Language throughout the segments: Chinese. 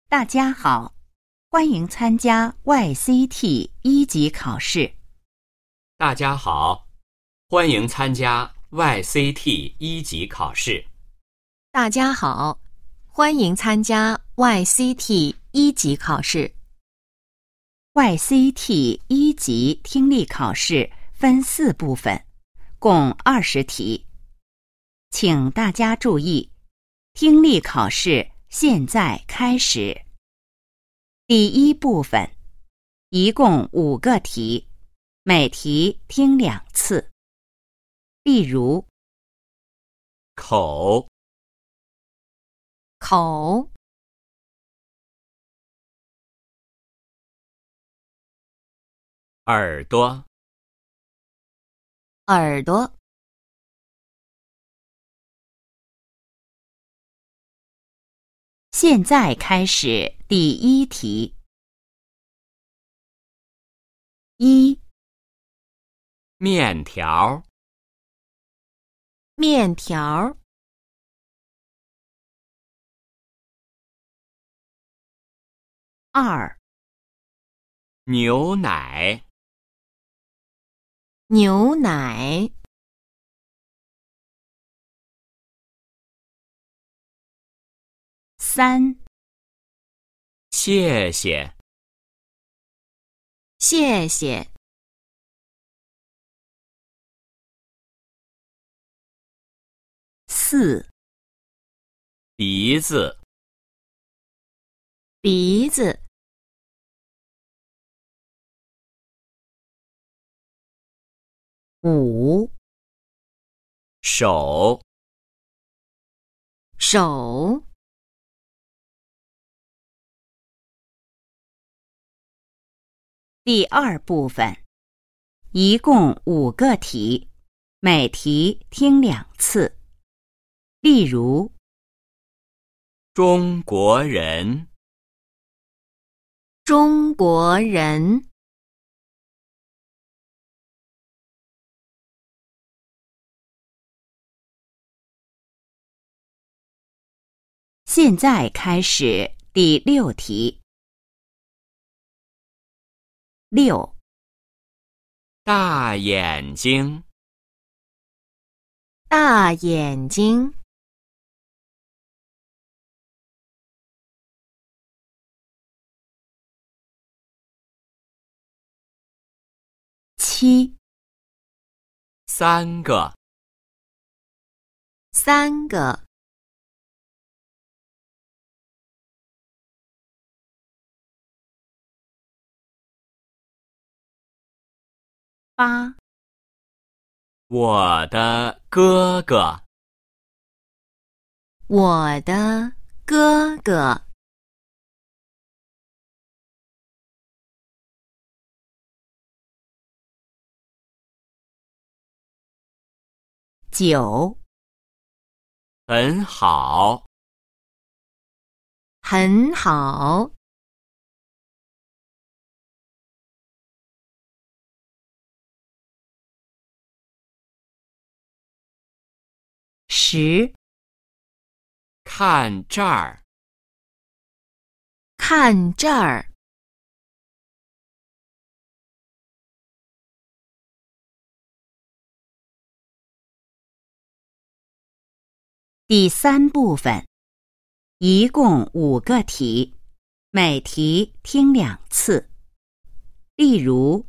大家好，欢迎参加 YCT 一级考试。 大家好，欢迎参加 YCT 一级考试。 大家好，欢迎参加 YCT 一级考试。 YCT 一级听力考试分4部分，共20题。请大家注意，听力考试现在开始。第一部分，一共5个题，每题听2次。例如， 口、 口、 耳朵、 耳朵、 现在开始第一题。1、 面条、 面条、 2、 牛奶、 牛奶、 3、 谢谢、 谢谢、 4、 鼻子、 鼻子、 5、 手、 手、 第2部分，一共5个题，每题听2次。例如， 中国人、 中国人、 现在开始第6题。6、 大眼睛、 大眼睛、 7、 3个、 3个、 8、 我的哥哥、 我的哥哥、 9、 很好、 很好、 10、 看这儿、 看这儿、 第3部分，一共5个题，每题听2次。例如，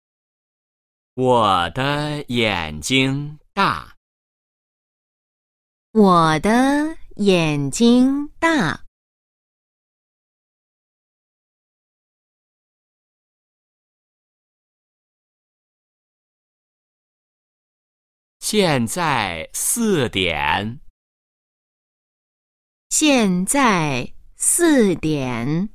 我的眼睛大， 我的眼睛大， 现在4点。 现在4点。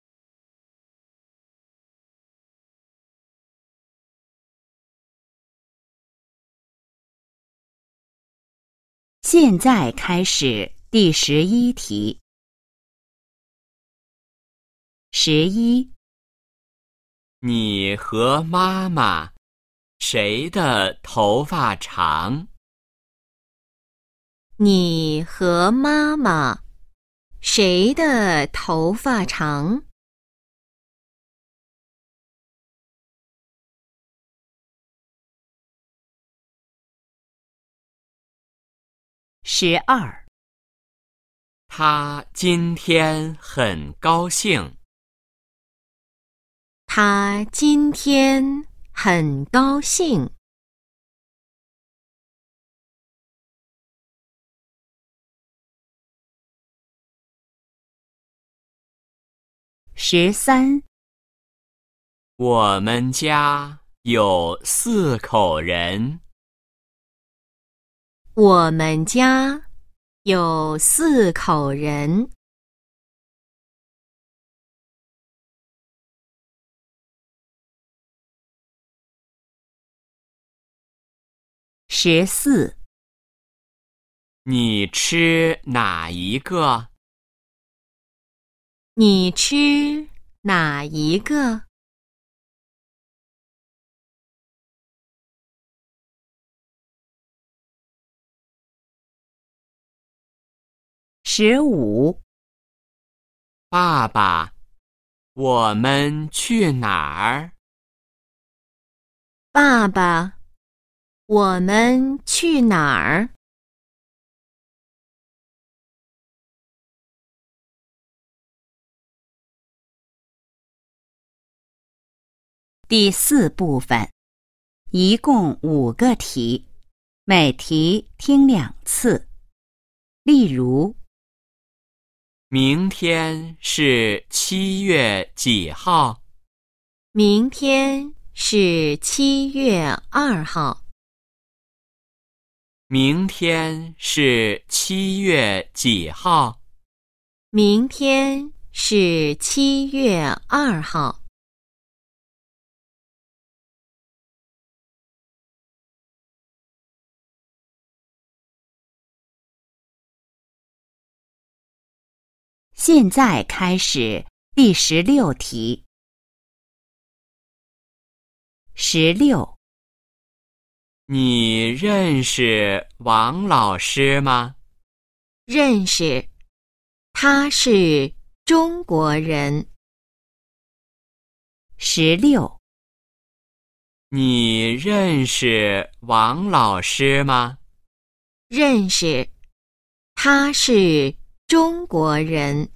现在开始第11题。11、 你和妈妈谁的头发长？ 你和妈妈谁的头发长？ 12. 他今天很高兴。 他今天很高兴。 13. 我们家有4口人。 我们家有4口人。 14. 你吃哪一个？ 你吃哪一个？ 15. 爸爸，我们去哪儿？ 爸爸，我们去哪儿？ 第4部分，一共5个题，每题听2次。例如， 明天是7月几号？ 明天是7月2号。 明天是7月几号？ 明天是7月2号。 现在开始第16题。16. 你认识王老师吗？ 认识，他是中国人。 16. 你认识王老师吗？ 认识，他是中国人。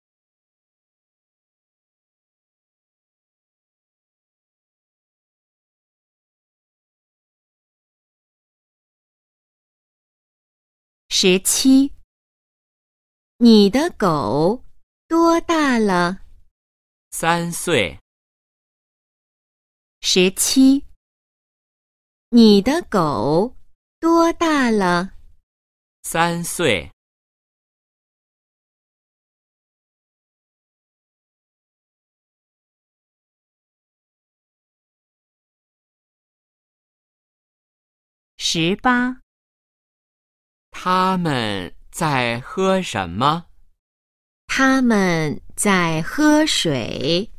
17. 你的狗多大了 3岁。 17. 你的狗多大了 3岁。 18. 他们在喝什么？ 他们在喝水。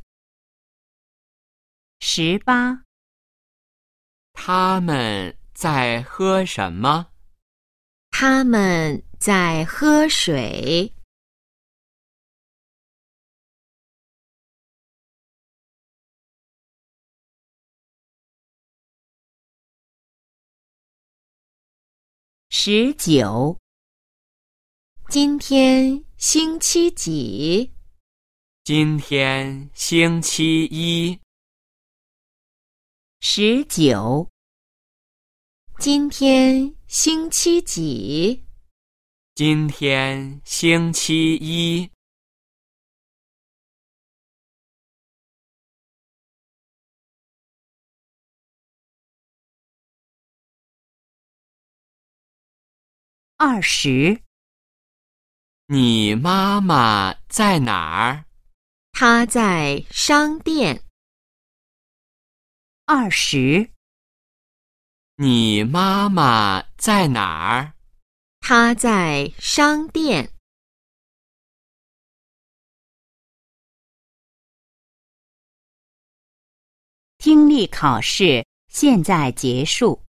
18. 他们在喝什么？ 他们在喝水。 19. 今天星期几？ 今天星期一。 19. 今天星期几？ 今天星期一。 20. 你妈妈在哪儿？ 他在商店。 20. 你妈妈在哪儿？ 他在商店。 听力考试现在结束。